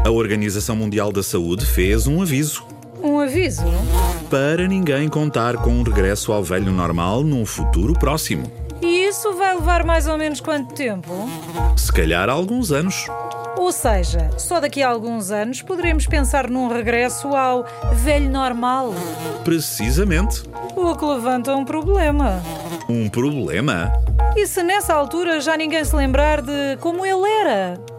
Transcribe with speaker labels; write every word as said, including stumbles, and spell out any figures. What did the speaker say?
Speaker 1: A Organização Mundial da Saúde fez um aviso.
Speaker 2: Um aviso?
Speaker 1: Para ninguém contar com um regresso ao velho normal num futuro próximo.
Speaker 2: E isso vai levar mais ou menos quanto tempo?
Speaker 1: Se calhar alguns anos.
Speaker 2: Ou seja, só daqui a alguns anos poderemos pensar num regresso ao velho normal.
Speaker 1: Precisamente.
Speaker 2: O que levanta um problema.
Speaker 1: Um problema?
Speaker 2: E se nessa altura já ninguém se lembrar de como ele era?